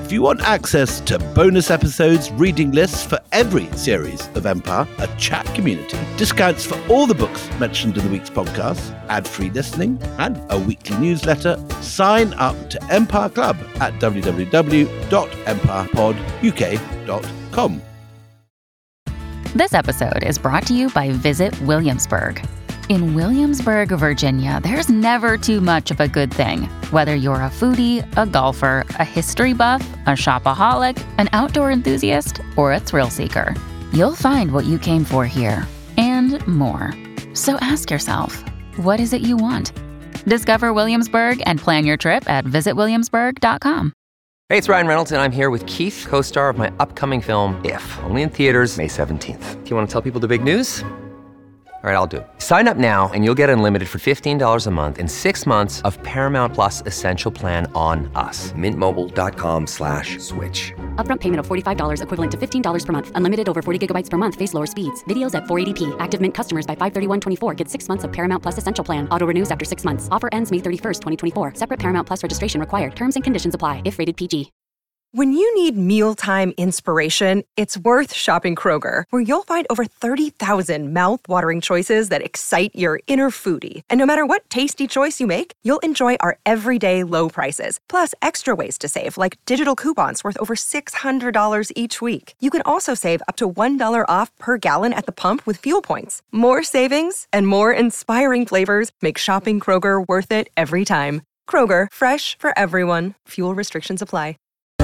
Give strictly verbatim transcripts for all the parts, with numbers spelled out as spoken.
If you want access to bonus episodes, reading lists for every series of Empire, a chat community, discounts for all the books mentioned in the week's podcast, ad-free listening, and a weekly newsletter, sign up to Empire Club at w w w dot empire pod u k dot com. This episode is brought to you by Visit Williamsburg. In Williamsburg, Virginia, there's never too much of a good thing. Whether you're a foodie, a golfer, a history buff, a shopaholic, an outdoor enthusiast, or a thrill seeker, you'll find what you came for here and more. So ask yourself, what is it you want? Discover Williamsburg and plan your trip at visit williamsburg dot com. Hey, it's Ryan Reynolds, and I'm here with Keith, co-star of my upcoming film, If, only in theaters May seventeenth. Do you want to tell people the big news? All right, I'll do it. Sign up now and you'll get unlimited for fifteen dollars a month and six months of Paramount Plus Essential Plan on us. Mint Mobile dot com slash switch. Upfront payment of forty-five dollars equivalent to fifteen dollars per month. Unlimited over forty gigabytes per month. Face lower speeds. Videos at four eighty p. Active Mint customers by five thirty-one twenty-four get six months of Paramount Plus Essential Plan. Auto renews after six months. Offer ends May thirty-first, twenty twenty-four. Separate Paramount Plus registration required. Terms and conditions apply if rated P G. When you need mealtime inspiration, it's worth shopping Kroger, where you'll find over thirty thousand mouth-watering choices that excite your inner foodie. And no matter what tasty choice you make, you'll enjoy our everyday low prices, plus extra ways to save, like digital coupons worth over six hundred dollars each week. You can also save up to one dollar off per gallon at the pump with fuel points. More savings and more inspiring flavors make shopping Kroger worth it every time. Kroger, fresh for everyone. Fuel restrictions apply.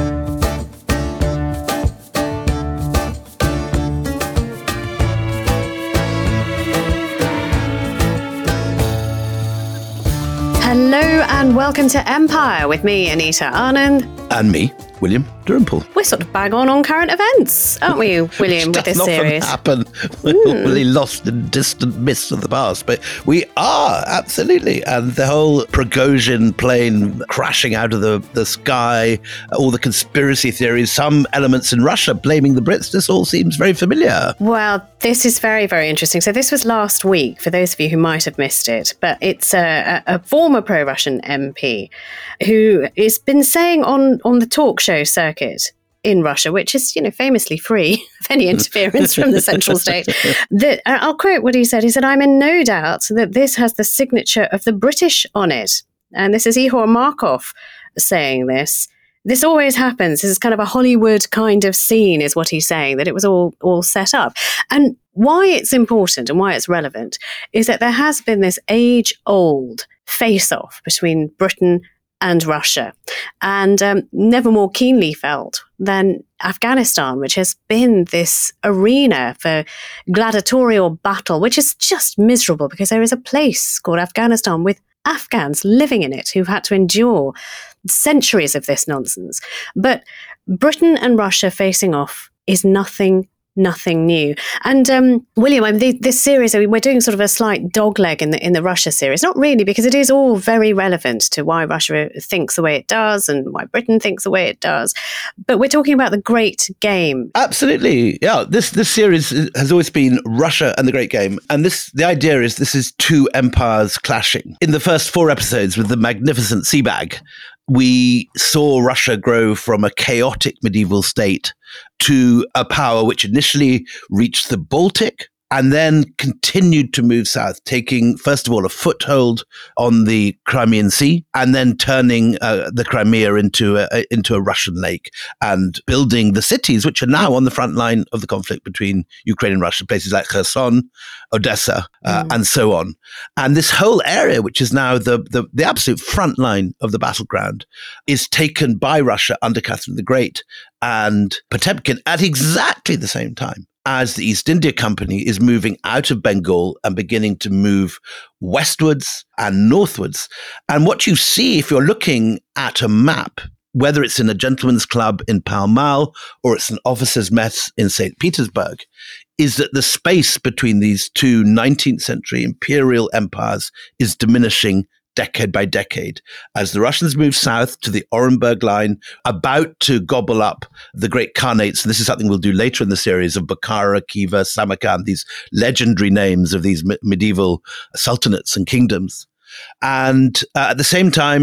Hello and welcome to Empire with me, Anita Anand. And me, William Dalrymple. We're sort of bang on on current events, aren't we, William, with this Which does series? often happen. We're Mm. really lost in distant mists of the past. But we are, absolutely. And the whole Prigozhin plane crashing out of the, the sky, all the conspiracy theories, some elements in Russia blaming the Brits, this all seems very familiar. Well, this is very, very interesting. So this was last week, for those of you who might have missed it. But it's a, a former pro-Russian M P who has been saying on, on the talk show circuit in Russia, which is, you know, famously free of any interference from the central state, that uh, I'll quote what he said. He said, "I'm in no doubt that this has the signature of the British on it." And this is Ihor Markov saying this. This always happens. This is kind of a Hollywood kind of scene, is what he's saying, that it was all, all set up. And why it's important and why it's relevant is that there has been this age-old face-off between Britain and Russia, and um, never more keenly felt than Afghanistan, which has been this arena for gladiatorial battle, which is just miserable because there is a place called Afghanistan with Afghans living in it who've had to endure centuries of this nonsense. But Britain and Russia facing off is nothing Nothing new. And um, William, I mean, this series, I mean, we're doing sort of a slight dogleg in the in the Russia series. Not really, because it is all very relevant to why Russia thinks the way it does and why Britain thinks the way it does. But we're talking about the Great Game. Absolutely, yeah. This this series has always been Russia and the Great Game, and this the idea is this is two empires clashing. In the first four episodes with the magnificent Seabag, we saw Russia grow from a chaotic medieval state to a power which initially reached the Baltic and then continued to move south, taking, first of all, a foothold on the Crimean Sea, and then turning uh, the Crimea into a, into a Russian lake and building the cities, which are now on the front line of the conflict between Ukraine and Russia, places like Kherson, Odessa, uh, mm. and so on. And this whole area, which is now the, the, the absolute front line of the battleground, is taken by Russia under Catherine the Great and Potemkin at exactly the same time as the East India Company is moving out of Bengal and beginning to move westwards and northwards. And what you see if you're looking at a map, whether it's in a gentleman's club in Pall Mall or it's an officers' mess in Saint Petersburg, is that the space between these two nineteenth century imperial empires is diminishing decade by decade, as the Russians move south to the Orenburg line, about to gobble up the great khanates. And this is something we'll do later in the series of Bukhara, Khiva, Samarkand, these legendary names of these me- medieval sultanates and kingdoms. And uh, at the same time,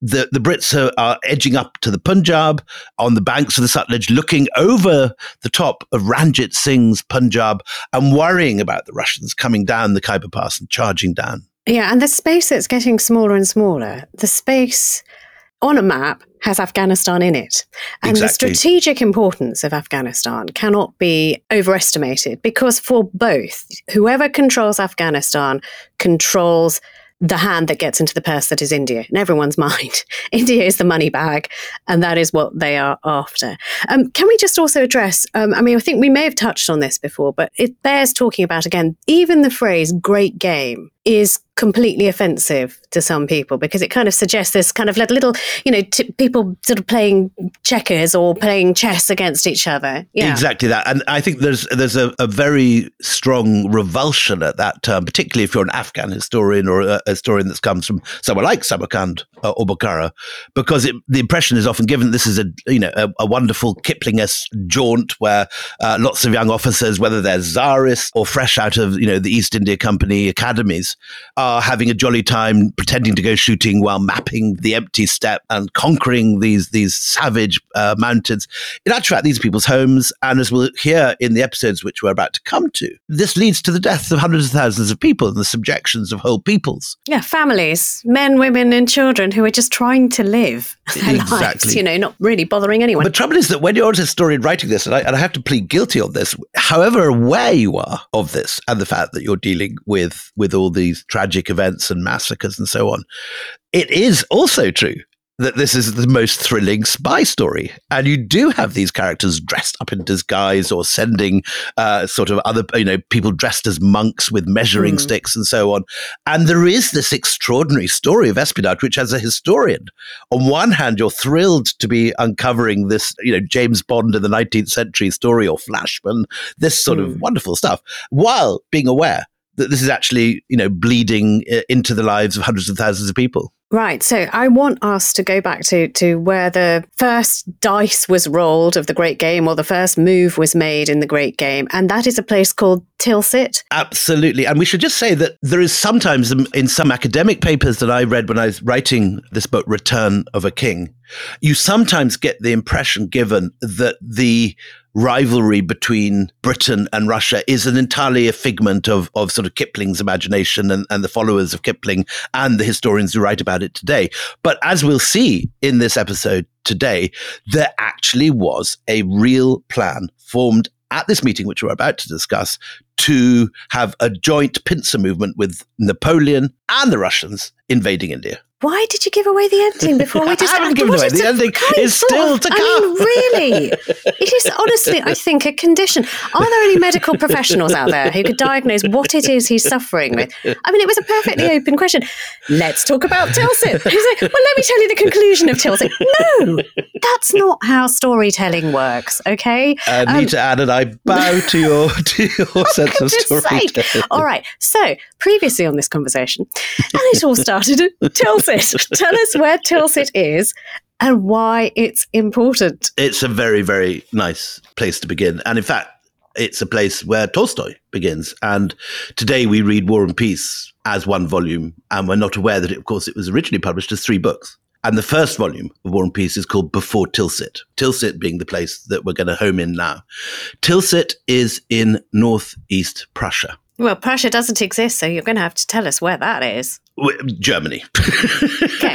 the, the Brits are, are edging up to the Punjab on the banks of the Sutlej, looking over the top of Ranjit Singh's Punjab and worrying about the Russians coming down the Khyber Pass and charging down. Yeah, and the space that's getting smaller and smaller, the space on a map has Afghanistan in it. And Exactly. the strategic importance of Afghanistan cannot be overestimated, because for both, whoever controls Afghanistan controls the hand that gets into the purse that is India, in everyone's mind. India is the money bag, and that is what they are after. Um, can we just also address, um, I mean, I think we may have touched on this before, but it bears talking about again, even the phrase great game is completely offensive to some people, because it kind of suggests this kind of like little, you know, t- people sort of playing checkers or playing chess against each other. Yeah. Exactly that. And I think there's there's a, a very strong revulsion at that term, particularly if you're an Afghan historian or a, a historian that comes from somewhere like Samarkand uh, or Bukhara, because it, the impression is often given this is a, you know, a, a wonderful Kipling-esque jaunt where uh, lots of young officers, whether they're Tsarists or fresh out of, you know, the East India Company academies, are having a jolly time pretending to go shooting while mapping the empty steppe and conquering these these savage uh, mountains. In actual fact, these are people's homes, and as we'll hear in the episodes which we're about to come to, this leads to the deaths of hundreds of thousands of people and the subjections of whole peoples. Yeah, families, men, women, and children who are just trying to live their lives, Exactly. you know, not really bothering anyone. The trouble is that when you're a historian writing this, and I, and I have to plead guilty on this, however aware you are of this and the fact that you're dealing with, with all these tragic events and massacres and so on, it is also true that this is the most thrilling spy story. And you do have these characters dressed up in disguise or sending uh, sort of other, you know, people dressed as monks with measuring mm. sticks and so on. And there is this extraordinary story of espionage, which as a historian, on one hand, you're thrilled to be uncovering this, you know, James Bond in the nineteenth century story or Flashman, this sort mm. of wonderful stuff, while being aware that this is actually, you know, bleeding into the lives of hundreds of thousands of people. Right. So I want us to go back to, to where the first dice was rolled of the Great Game, or the first move was made in the Great Game. And that is a place called Tilsit. Absolutely. And we should just say that there is sometimes in some academic papers that I read when I was writing this book, Return of a King, you sometimes get the impression given that the rivalry between Britain and Russia is an entirely a figment of, of sort of Kipling's imagination and, and the followers of Kipling and the historians who write about it today. But as we'll see in this episode today, there actually was a real plan formed at this meeting, which we're about to discuss, to have a joint pincer movement with Napoleon and the Russians invading India. Why did you give away the ending before we just... I haven't given away. The ending is still to come. I mean, really? It is honestly, I think, a condition. Are there any medical professionals out there who could diagnose what it is he's suffering with? I mean, it was a perfectly open question. Let's talk about Tilsit. He's like, well, let me tell you the conclusion of Tilsit. No, that's not how storytelling works, okay? Uh, um, Nita Ann and I bow to your, to your sense of storytelling. All right, so previously on this conversation, and it all started at Tilsit. Tell us where Tilsit is and why it's important. It's a very, very nice place to begin. And in fact, it's a place where Tolstoy begins. And today we read War and Peace as one volume. And we're not aware that, it, of course, it was originally published as three books. And the first volume of War and Peace is called Before Tilsit. Tilsit being the place that we're going to home in now. Tilsit is in northeast Prussia. Well, Prussia doesn't exist, so you're going to have to tell us where that is. Germany. Okay.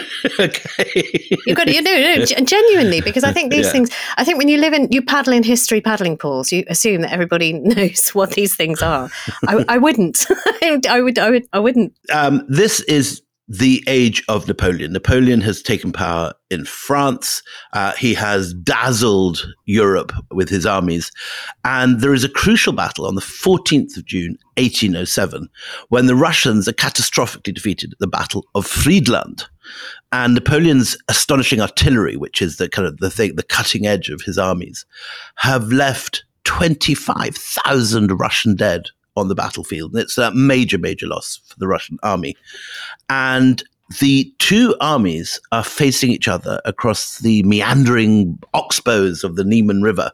Okay. You've got to, you know, no, genuinely, because I think these Yeah. things, I think when you live in, you paddle in history paddling pools, you assume that everybody knows what these things are. I, I wouldn't. I would, I would, I wouldn't. Um, this is the age of Napoleon. Napoleon has taken power in France. Uh, he has dazzled Europe with his armies. And there is a crucial battle on the fourteenth of June, eighteen oh seven, when the Russians are catastrophically defeated at the Battle of Friedland. And Napoleon's astonishing artillery, which is the kind of the thing, the cutting edge of his armies, have left twenty-five thousand Russian dead on the battlefield. And it's a major, major loss for the Russian army. And the two armies are facing each other across the meandering oxbows of the Niemen River.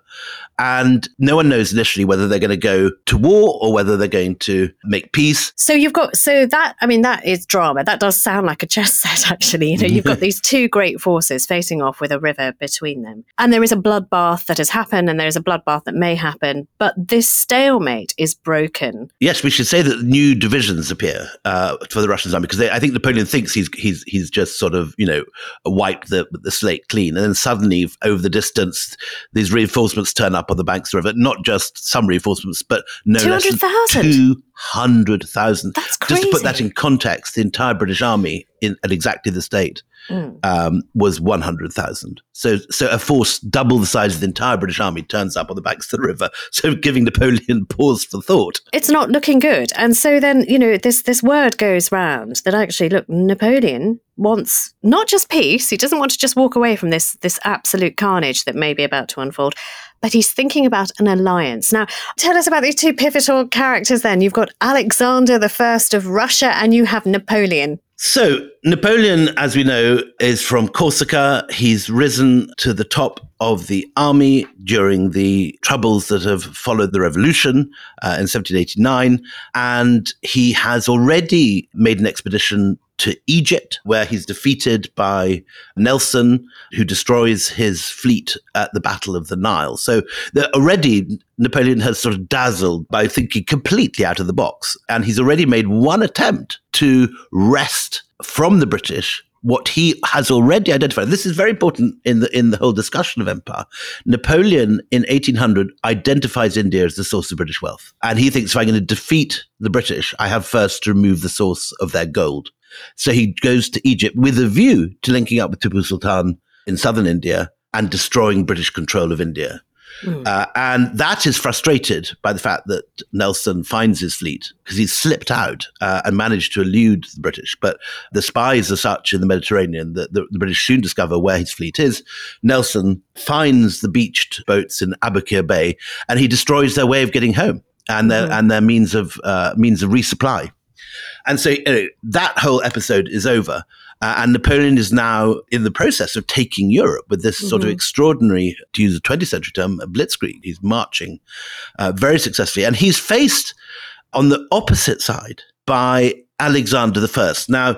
And no one knows initially whether they're going to go to war or whether they're going to make peace. So you've got, so that, I mean, that is drama. That does sound like a chess set, actually. You know, you've got these two great forces facing off with a river between them. And there is a bloodbath that has happened and there is a bloodbath that may happen. But this stalemate is broken. Yes, we should say that new divisions appear uh, for the Russian army because they, I think Napoleon thinks he's he's he's just sort of, you know, wiped the, the slate clean. And then suddenly, over the distance, these reinforcements turn up on the banks of the river. Not just some reinforcements, but no less than two hundred thousand. That's crazy. Just to put that in context, the entire British army in, at exactly this date mm. um, was one hundred thousand. So, so a force double the size of the entire British army turns up on the banks of the river. So giving Napoleon pause for thought. It's not looking good. And so then, you know, this, this word goes round that actually, look, Napoleon wants not just peace. He doesn't want to just walk away from this, this absolute carnage that may be about to unfold, but he's thinking about an alliance. Now, tell us about these two pivotal characters then. You've got Alexander the First of Russia and you have Napoleon. So Napoleon, as we know, is from Corsica. He's risen to the top of the army during the troubles that have followed the revolution uh, in seventeen eighty-nine. And he has already made an expedition to Egypt, where he's defeated by Nelson, who destroys his fleet at the Battle of the Nile. So already Napoleon has sort of dazzled by thinking completely out of the box. And he's already made one attempt to wrest from the British what he has already identified. This is very important in the in the whole discussion of empire. Napoleon in eighteen hundred identifies India as the source of British wealth. And he thinks if I'm going to defeat the British, I have first to remove the source of their gold. So he goes to Egypt with a view to linking up with Tipu Sultan in southern India and destroying British control of India. Mm. Uh, and that is frustrated by the fact that Nelson finds his fleet because he's slipped out uh, and managed to elude the British. But the spies are such in the Mediterranean that the, the British soon discover where his fleet is. Nelson finds the beached boats in Abukir Bay and he destroys their way of getting home and their, mm. and their means of uh, means of resupply. And so you know, that whole episode is over. Uh, and Napoleon is now in the process of taking Europe with this mm-hmm. sort of extraordinary, to use a twentieth century term, a blitzkrieg. He's marching uh, very successfully. And he's faced on the opposite side by Alexander the First. Now,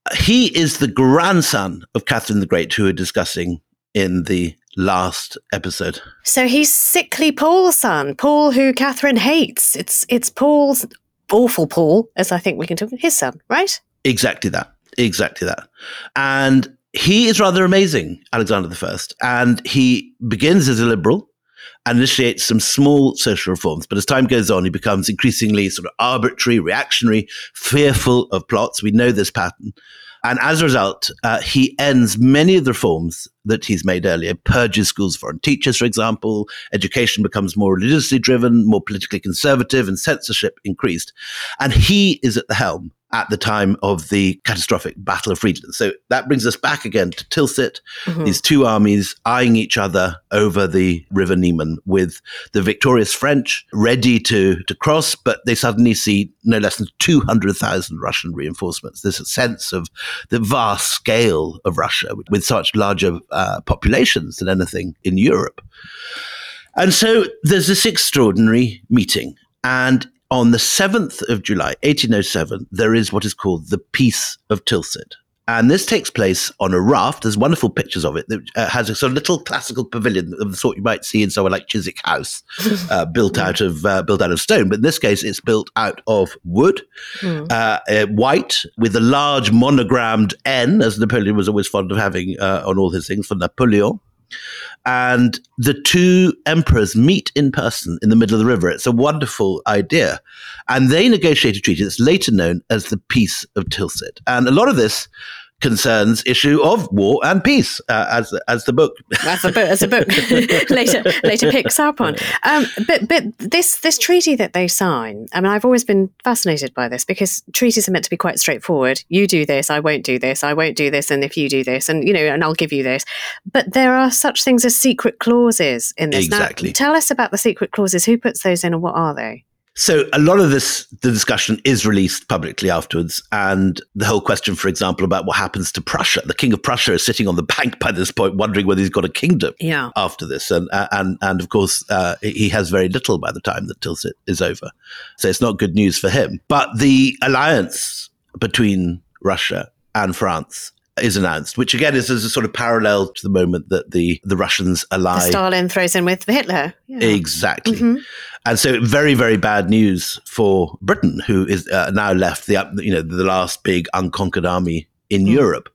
he is the grandson of Catherine the Great, who we're discussing in the last episode. So he's sickly Paul's son, Paul who Catherine hates. It's it's Paul's awful Paul, as I think we can talk, his son, right? Exactly that. Exactly that. And he is rather amazing, Alexander the First. And he begins as a liberal and initiates some small social reforms. But as time goes on, he becomes increasingly sort of arbitrary, reactionary, fearful of plots. We know this pattern. And as a result, uh, he ends many of the reforms that he's made earlier, purges schools for foreign teachers, for example. Education becomes more religiously driven, more politically conservative, and censorship increased. And he is at the helm at the time of the catastrophic Battle of Friedland. So that brings us back again to Tilsit, mm-hmm. these two armies eyeing each other over the River Niemen, with the victorious French ready to, to cross, but they suddenly see no less than two hundred thousand Russian reinforcements. There's a sense of the vast scale of Russia with such larger uh, populations than anything in Europe. And so there's this extraordinary meeting, and on the seventh of July, eighteen oh seven, there is what is called the Peace of Tilsit. And this takes place on a raft. There's wonderful pictures of it that uh, has a sort of little classical pavilion of the sort you might see in somewhere like Chiswick House, uh, built out of uh, built out of stone. But in this case, it's built out of wood, mm. uh, uh, white, with a large monogrammed N, as Napoleon was always fond of having uh, on all his things, for Napoleon. And the two emperors meet in person in the middle of the river. It's a wonderful idea. And they negotiate a treaty that's later known as the Peace of Tilsit. And a lot of this concerns issue of war and peace, uh, as as the book as the book as a book later later picks up on. Um, but but this this treaty that they sign, I mean, I've always been fascinated by this because treaties are meant to be quite straightforward. You do this, I won't do this. I won't do this, and if you do this, and you know, and I'll give you this. But there are such things as secret clauses in this. Exactly. Now, tell us about the secret clauses. Who puts those in, and what are they? So a lot of this, the discussion is released publicly afterwards. And the whole question, for example, about what happens to Prussia. The King of Prussia is sitting on the bank by this point, wondering whether he's got a kingdom yeah. after this. And, and, and of course, uh, he has very little by the time that Tilsit is over. So it's not good news for him. But the alliance between Russia and France is announced, which again is as a sort of parallel to the moment that the, the Russians ally. The Stalin throws in with Hitler. Yeah. Exactly. Mm-hmm. And so very, very bad news for Britain, who is uh, now left the, you know, the last big unconquered army in mm. Europe.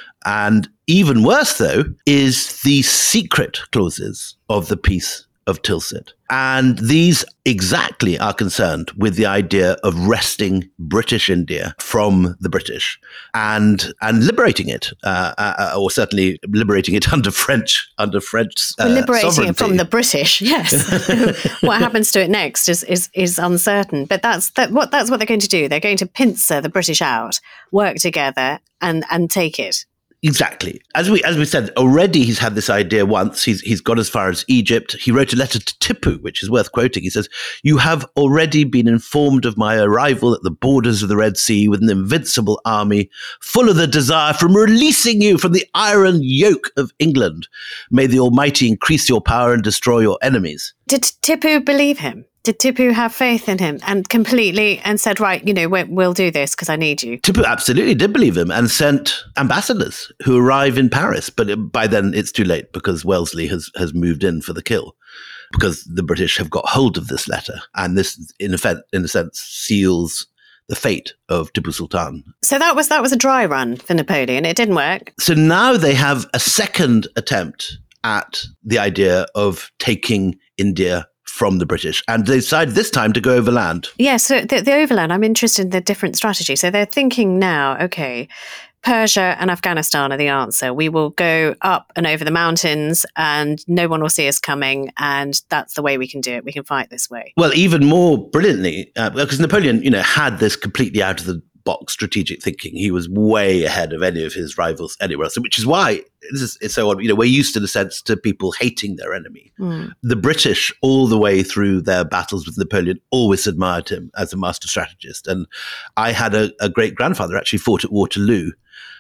And even worse, though, is the secret clauses of the Peace of Tilsit. And these exactly are concerned with the idea of wresting British India from the British and and liberating it, uh, uh, or certainly liberating it under French under French uh, well, liberating sovereignty. it from the British. Yes, what happens to it next is is is uncertain. But that's that what that's what they're going to do. They're going to pincer the British out, work together, and and take it. Exactly. As we as we said, already he's had this idea once. He's he's got as far as Egypt. He wrote a letter to Tipu, which is worth quoting. He says, "You have already been informed of my arrival at the borders of the Red Sea with an invincible army, full of the desire from releasing you from the iron yoke of England. May the Almighty increase your power and destroy your enemies." Did Tipu believe him? Did Tipu have faith in him and completely and said, right, you know, we'll do this because I need you? Tipu absolutely did believe him and sent ambassadors who arrive in Paris. But by then it's too late because Wellesley has, has moved in for the kill because the British have got hold of this letter. And this, in a, in a sense, seals the fate of Tipu Sultan. So that was that was a dry run for Napoleon. It didn't work. So now they have a second attempt at the idea of taking India from the British, and they decided this time to go overland. Yeah, so the, the overland, I'm interested in the different strategy. So they're thinking now, okay, Persia and Afghanistan are the answer. We will go up and over the mountains and no one will see us coming, and that's the way we can do it. We can fight this way. Well, even more brilliantly, uh, because Napoleon, you know, had this completely out of the box strategic thinking. He was way ahead of any of his rivals anywhere else, which is why this is it's so odd. You know, we're used in a sense to people hating their enemy. Mm. The British, all the way through their battles with Napoleon, always admired him as a master strategist. And I had a, a great grandfather actually fought at Waterloo,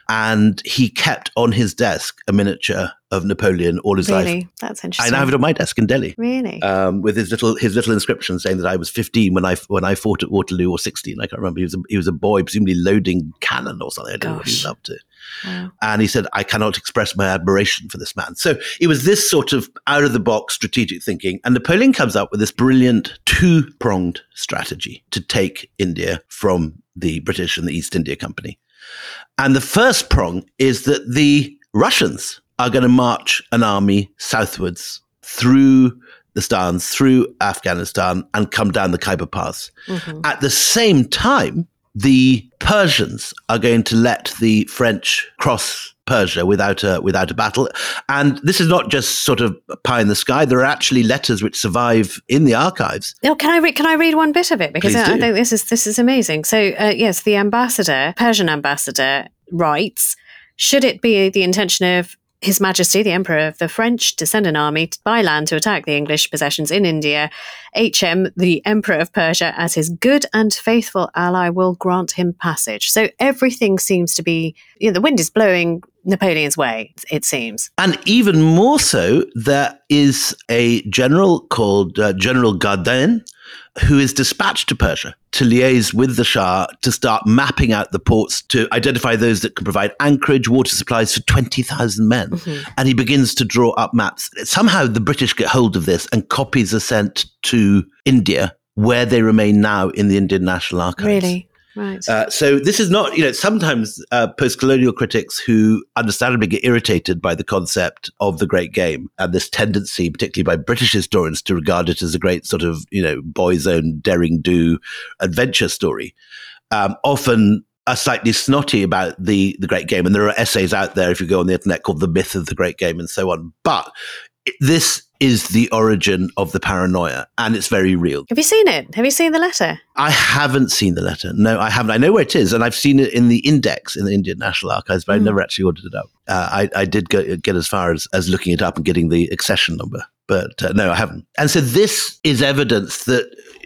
and he kept on his desk a miniature of Napoleon all his really? life. That's interesting. I now have it on my desk in Delhi. Really? Um, with his little his little inscription saying that I was fifteen when I when I fought at Waterloo, or sixteen. I can't remember. He was a, he was a boy, presumably loading cannon or something. I don't Gosh. know what he was up to. Wow. And he said, "I cannot express my admiration for this man." So it was this sort of out of the box strategic thinking, and Napoleon comes up with this brilliant two pronged strategy to take India from the British and the East India Company. And the first prong is that the Russians are going to march an army southwards through the Stans, through Afghanistan, and come down the Khyber Pass. Mm-hmm. At the same time, the Persians are going to let the French cross Persia without a without a battle. And this is not just sort of pie in the sky. There are actually letters which survive in the archives. Oh, can I read? Can I read one bit of it? Because I, I think this is this is amazing. So uh, yes, the ambassador, Persian ambassador, writes: should it be the intention of His Majesty, the Emperor of the French, to send an army by land to attack the English possessions in India, H M, the Emperor of Persia, as his good and faithful ally, will grant him passage. So everything seems to be, you know, the wind is blowing Napoleon's way, it seems. And even more so, there is a general called uh, General Gardin, who is dispatched to Persia to liaise with the Shah to start mapping out the ports, to identify those that can provide anchorage, water supplies for twenty thousand men. Mm-hmm. And he begins to draw up maps. Somehow the British get hold of this and copies are sent to India, where they remain now in the Indian National Archives. Really? Right. Uh, so this is not, you know, sometimes uh, post-colonial critics who understandably get irritated by the concept of the Great Game and this tendency, particularly by British historians, to regard it as a great sort of, you know, boy's own daring-do adventure story, um, often are slightly snotty about the, the Great Game. And there are essays out there, if you go on the internet, called The Myth of the Great Game and so on. But this is the origin of the paranoia, and it's very real. Have you seen it? Have you seen the letter? I haven't seen the letter. No, I haven't. I know where it is, and I've seen it in the index in the Indian National Archives, but mm. I've never actually ordered it up. Uh, I, I did go, get as far as, as looking it up and getting the accession number, but uh, no, I haven't. And so this is evidence that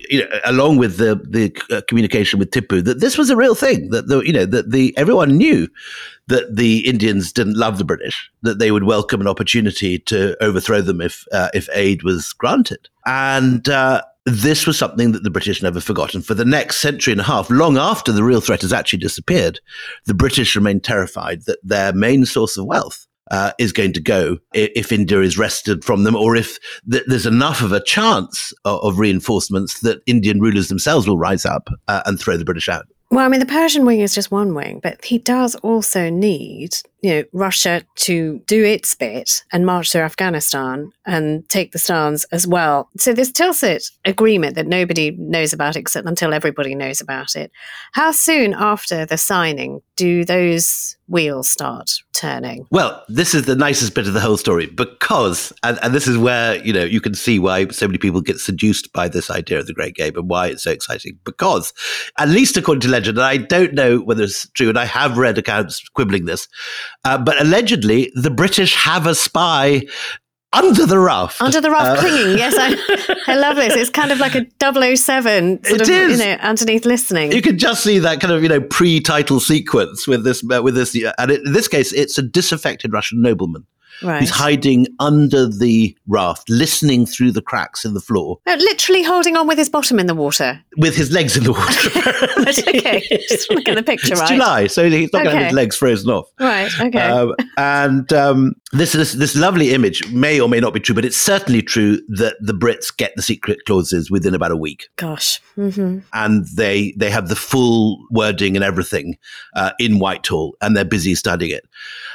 you know, along with the the uh, communication with Tipu, that this was a real thing. That the you know that the everyone knew that the Indians didn't love the British, that they would welcome an opportunity to overthrow them if uh, if aid was granted, and. Uh, This was something that the British never forgot. And for the next century and a half, long after the real threat has actually disappeared, the British remain terrified that their main source of wealth uh, is going to go if India is wrested from them, or if th- there's enough of a chance of, of reinforcements that Indian rulers themselves will rise up uh, and throw the British out. Well, I mean, the Persian wing is just one wing, but he does also need, you know, Russia to do its bit and march through Afghanistan and take the stans as well. So this Tilsit agreement that nobody knows about except until everybody knows about it. How soon after the signing do those wheels start turning? Well, this is the nicest bit of the whole story because, and, and this is where, you know, you can see why so many people get seduced by this idea of the Great Game and why it's so exciting. Because, at least according to legend, and I don't know whether it's true, and I have read accounts quibbling this, uh, but allegedly the British have a spy under the raft. Under the raft, uh, clinging. Yes, I, I love this. It's kind of like a double oh seven sort it of, is. you know, underneath listening. You can just see that kind of, you know, pre-title sequence with this, uh, with this, and it, in this case, it's a disaffected Russian nobleman. Right. He's hiding under the raft, listening through the cracks in the floor. No, literally holding on with his bottom in the water. With his legs in the water. Okay, just want to get the picture it's right. It's July, so he's not okay. going to have his legs frozen off. Right, okay. Um, and um, this, this this lovely image may or may not be true, but it's certainly true that the Brits get the secret clauses within about a week. Gosh. Mm-hmm. And they, they have the full wording and everything uh, in Whitehall, and they're busy studying it.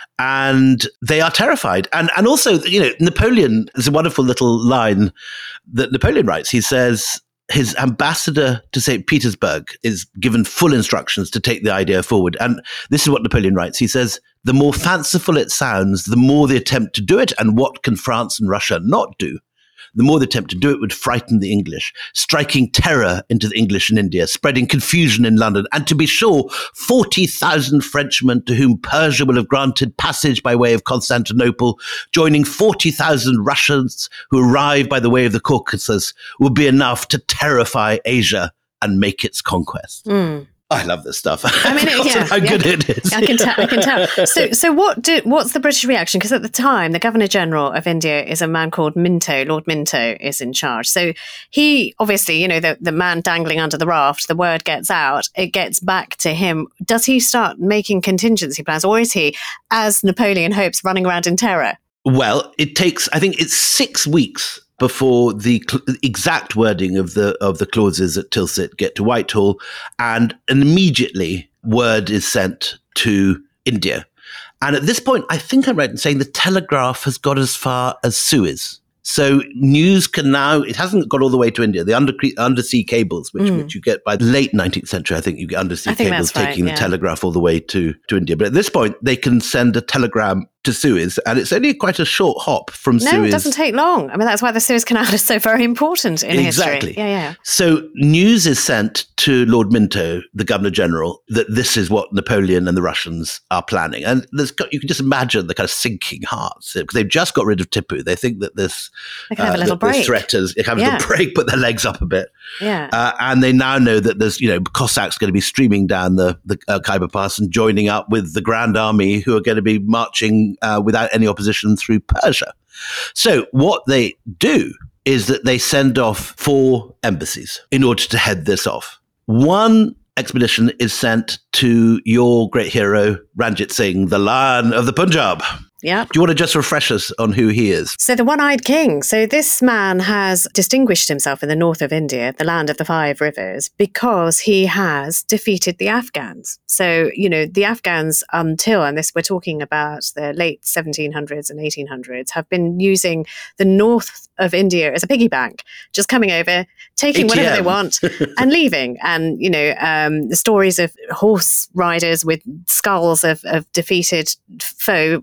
And they are terrified. And and also, you know, Napoleon, there's a wonderful little line that Napoleon writes. He says his ambassador to Saint Petersburg is given full instructions to take the idea forward. And this is what Napoleon writes. He says, the more fanciful it sounds, the more the attempt to do it. And what can France and Russia not do? The more the attempt to do it would frighten the English, striking terror into the English in India, spreading confusion in London, and to be sure, forty thousand Frenchmen to whom Persia will have granted passage by way of Constantinople, joining forty thousand Russians who arrive by the way of the Caucasus, will be enough to terrify Asia and make its conquest. Mm. I love this stuff. I mean, it, yeah, how yeah. good it is. I can tell. I can tell. So, so what? Do, what's the British reaction? Because at the time, the Governor General of India is a man called Minto. Lord Minto is in charge. So he, obviously, you know, the the man dangling under the raft. The word gets out. It gets back to him. Does he start making contingency plans, or is he, as Napoleon hopes, running around in terror? Well, it takes. I think it's six weeks before the cl- exact wording of the of the clauses at Tilsit get to Whitehall, and immediately word is sent to India. And at this point, I think I'm right in saying the telegraph has got as far as Suez. So news can now, it hasn't got all the way to India. The under, undersea cables, which, mm. which you get by the late nineteenth century, I think you get undersea cables taking right, yeah. the telegraph all the way to, to India. But at this point, they can send a telegram to Suez, and it's only quite a short hop from no, Suez. No, it doesn't take long. I mean, that's why the Suez Canal is so very important in exactly. history. Yeah, yeah. So news is sent to Lord Minto, the Governor General, that this is what Napoleon and the Russians are planning. And there's, you can just imagine the kind of sinking hearts, because they've just got rid of Tipu. They think that this, they can have uh, a little break. This threat is, they can have yeah. a little break, put their legs up a bit. Yeah. Uh, and they now know that there's, you know, Cossacks going to be streaming down the, the uh, Khyber Pass and joining up with the Grand Army, who are going to be marching uh, without any opposition through Persia. So what they do is that they send off four embassies in order to head this off. One expedition is sent to your great hero, Ranjit Singh, the Lion of the Punjab. Yeah. Do you want to just refresh us on who he is? So the One-Eyed King. So this man has distinguished himself in the north of India, the land of the five rivers, because he has defeated the Afghans. So, you know, the Afghans until, and this we're talking about the late seventeen hundreds and eighteen hundreds, have been using the north of India as a piggy bank, just coming over, taking A T M. Whatever they want and leaving. And, you know, um, the stories of horse riders with skulls of, of defeated foe hanging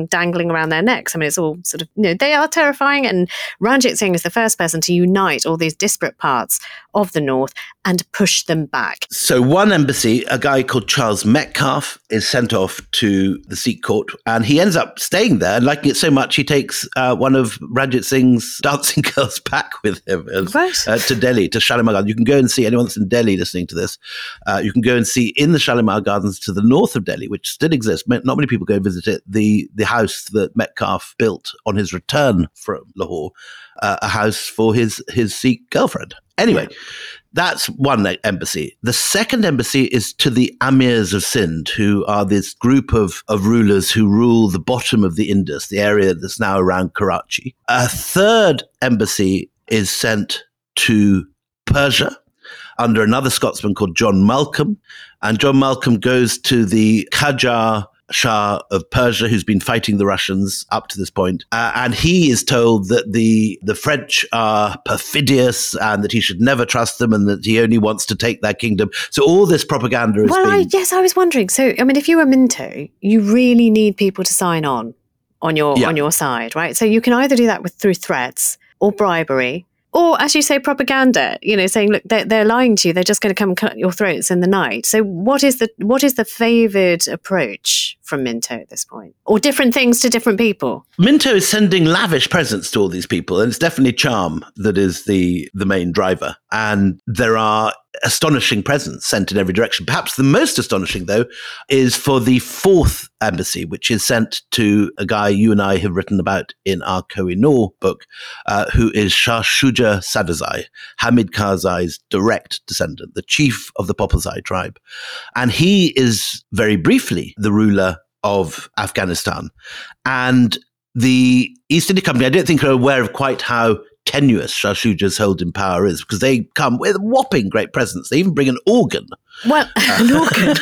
hang, dangling around their necks. I mean, it's all sort of, you know, they are terrifying. And Ranjit Singh is the first person to unite all these disparate parts of the North and push them back. So one embassy, a guy called Charles Metcalfe, is sent off to the Sikh court, and he ends up staying there and liking it so much he takes uh, one of Ranjit Singh's dancing girls back with him as, right. uh, to Delhi, to Shalimar Gardens. You can go and see, anyone that's in Delhi listening to this, uh, you can go and see in the Shalimar Gardens to the north of Delhi, which still exists. Not many people go visit it, the, the house that Metcalfe built on his return from Lahore, uh, a house for his, his Sikh girlfriend. Anyway, that's one embassy. The second embassy is to the Amirs of Sindh, who are this group of, of rulers who rule the bottom of the Indus, the area that's now around Karachi. A third embassy is sent to Persia under another Scotsman called John Malcolm. And John Malcolm goes to the Qajar Shah of Persia, who's been fighting the Russians up to this point. Uh, and he is told that the, the French are perfidious and that he should never trust them and that he only wants to take their kingdom. So all this propaganda is well, being... I, yes, I was wondering. So, I mean, if you were Minto, you really need people to sign on on your Yeah. on your side, right? So you can either do that with through threats or bribery, or, as you say, propaganda, you know, saying, look, they're, they're lying to you. They're just going to come and cut your throats in the night. So what is the what is the favoured approach from Minto at this point? Or different things to different people? Minto is sending lavish presents to all these people, and it's definitely charm that is the, the main driver. And there are astonishing presents sent in every direction. Perhaps the most astonishing, though, is for the fourth embassy, which is sent to a guy you and I have written about in our Kohinoor book, uh, who is Shah Shuja Sadazai, Hamid Karzai's direct descendant, the chief of the Popazai tribe. And he is, very briefly, the ruler of Afghanistan. And the East India Company, I don't think, are aware of quite how tenuous Shah Shuja's hold in power is, because they come with whopping great presents. They even bring an organ. Well, an organ.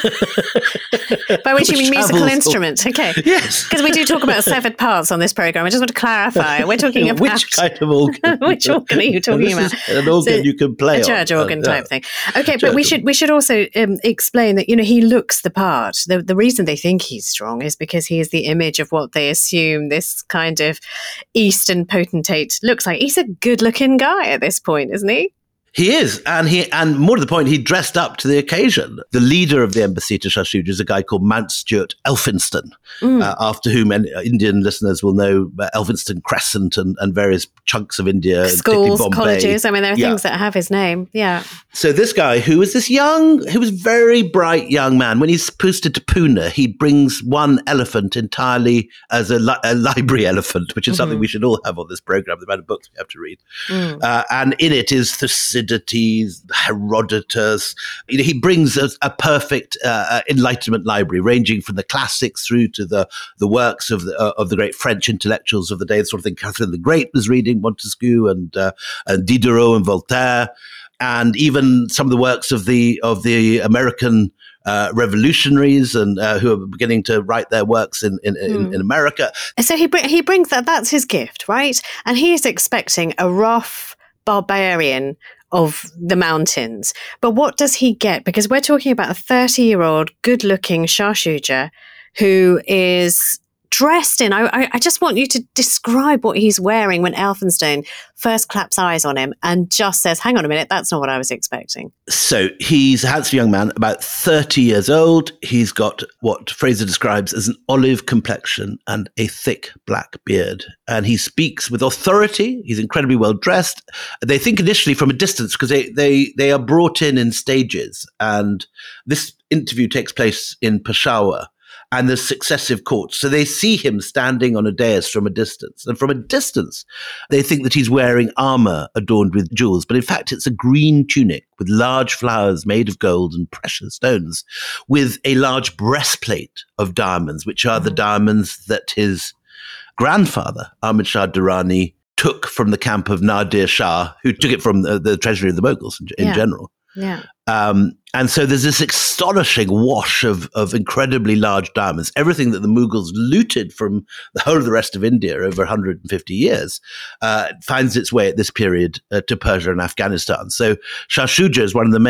By which you mean musical travels instruments. Okay. Yes. Because we do talk about severed parts on this programme. I just want to clarify. We're talking about... Which kind of organ? Which organ are you talking This about? is an organ So, you can play a church on. organ Uh, type yeah. thing. Okay, but Church we should organ. we should also um, explain that, you know, he looks the part. The the reason they think he's strong is because he is the image of what they assume this kind of Eastern potentate looks like. He's a good-looking guy at this point, isn't he? He is, and he, and more to the point, he dressed up to the occasion. The leader of the embassy to Shah Shuja is a guy called Mount Stuart Elphinston, Mm. uh, after whom any, uh, Indian listeners will know uh, Elphinston Crescent and, and various chunks of India, particularly Schools, Bombay. colleges. I mean, there are Yeah. things that have his name. Yeah. So this guy, who was this young, who was very bright young man, when he's posted to Pune, he brings one elephant entirely as a, li- a library elephant, which is something we should all have on this program, the amount of books we have to read. Mm. Uh, and in it is Thucydides, Herodotus. You know, he brings a, a perfect uh, Enlightenment library, ranging from the classics through to the, the works of the, uh, of the great French intellectuals of the day, the sort of thing Catherine the Great was reading, Montesquieu and, uh, and Diderot and Voltaire, and even some of the works of the of the American uh, revolutionaries and uh, who are beginning to write their works in in, in, Hmm. in America. So he br- he brings that. That's his gift, right? And he is expecting a rough barbarian of the mountains. But what does he get? Because we're talking about a thirty-year-old, good-looking Shah Shuja who is dressed in. I, I, I just want you to describe what he's wearing when Elphinstone first claps eyes on him and just says, "Hang on a minute, that's not what I was expecting." So he's a handsome young man, about thirty years old. He's got what Fraser describes as an olive complexion and a thick black beard. And he speaks with authority. He's incredibly well dressed. They think initially from a distance, because they, they, they are brought in in stages. And this interview takes place in Peshawar. And there's successive courts. So they see him standing on a dais from a distance. And from a distance, they think that he's wearing armor adorned with jewels. But in fact, it's a green tunic with large flowers made of gold and precious stones, with a large breastplate of diamonds, which are the diamonds that his grandfather, Ahmad Shah Durrani, took from the camp of Nadir Shah, who took it from the, the treasury of the Mughals in, in Yeah. general. Yeah. Um, and so there's this astonishing wash of, of incredibly large diamonds. Everything that the Mughals looted from the whole of the rest of India over one hundred fifty years uh, finds its way at this period uh, to Persia and Afghanistan. So Shah Shuja is one of the main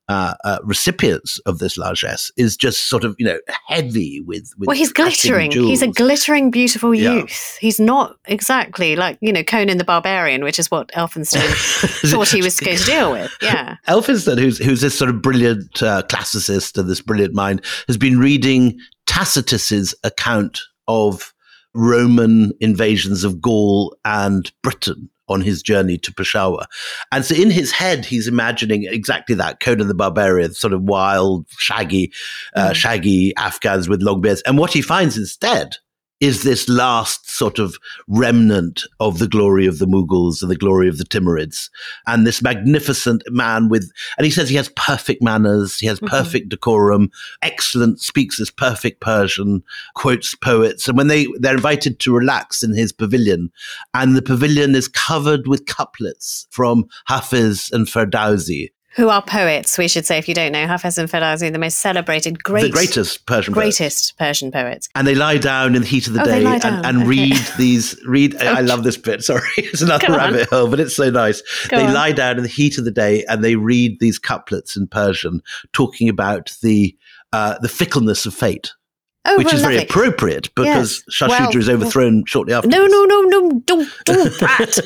uh, uh, recipients of this largesse is just sort of, you know, heavy with, with well, he's glittering. He's a glittering, beautiful Yeah. youth. He's not exactly like, you know, Conan the Barbarian, which is what Elphinstone thought he was going to deal with. Yeah. Elphinstone, who's who's this sort of brilliant uh, classicist and this brilliant mind, has been reading Tacitus's account of Roman invasions of Gaul and Britain on his journey to Peshawar. And so in his head, he's imagining exactly that, Conan the Barbarian, sort of wild, shaggy, uh, mm. shaggy Afghans with long beards. And what he finds instead is this last sort of remnant of the glory of the Mughals and the glory of the Timurids. And this magnificent man with, and he says he has perfect manners, he has perfect mm-hmm. decorum, excellent, speaks this perfect Persian, quotes poets. And when they, they're invited to relax in his pavilion, and the pavilion is covered with couplets from Hafiz and Ferdowsi, who are poets, we should say, if you don't know, Hafiz and Ferdowsi, the most celebrated, great, the greatest Persian greatest poets. Persian poets. And they lie down in the heat of the oh, day and, and okay. read these, read, I love this bit, sorry, it's another Go rabbit on. hole, but it's so nice. Go they on. lie down in the heat of the day and they read these couplets in Persian, talking about the uh, the fickleness of fate. Oh, which well, is very lovely. appropriate because yes. Shah well, Shuja is overthrown well, shortly after. No, no, no, no, don't do that.